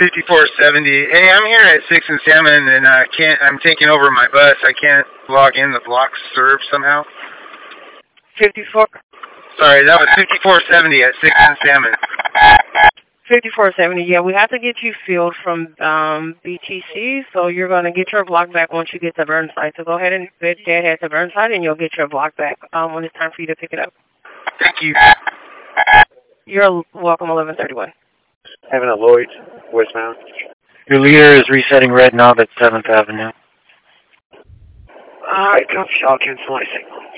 5470. Hey, I'm here at 6 and Salmon, and I'm taking over my bus. I can't log in the block serve somehow. 54? Sorry, that was 5470 at 6 and Salmon. 5470, yeah, we have to get you filled from BTC, so you're going to get your block back once you get to Burnside. So go ahead and head to Burnside, and you'll get your block back when it's time for you to pick it up. Thank you. You're welcome, 1131. Having a Lloyd, westbound. Your leader is resetting red knob at 7th Avenue. Alright, copy, I'll cancel my signal.